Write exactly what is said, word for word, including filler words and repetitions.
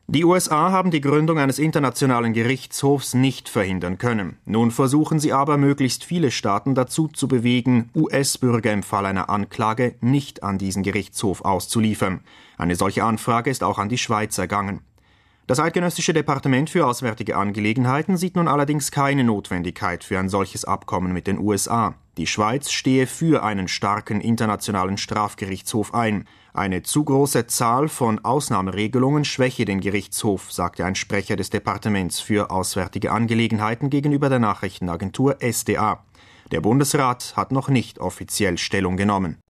Die U S A haben die Gründung eines internationalen Gerichtshofs nicht verhindern können. Nun versuchen sie aber, möglichst viele Staaten dazu zu bewegen, U S-Bürger im Fall einer Anklage nicht an diesen Gerichtshof auszuliefern. Eine solche Anfrage ist auch an die Schweiz ergangen. Das Eidgenössische Departement für Auswärtige Angelegenheiten sieht nun allerdings keine Notwendigkeit für ein solches Abkommen mit den U S A. Die Schweiz stehe für einen starken internationalen Strafgerichtshof ein. Eine zu große Zahl von Ausnahmeregelungen schwäche den Gerichtshof, sagte ein Sprecher des Departements für Auswärtige Angelegenheiten gegenüber der Nachrichtenagentur S D A. Der Bundesrat hat noch nicht offiziell Stellung genommen.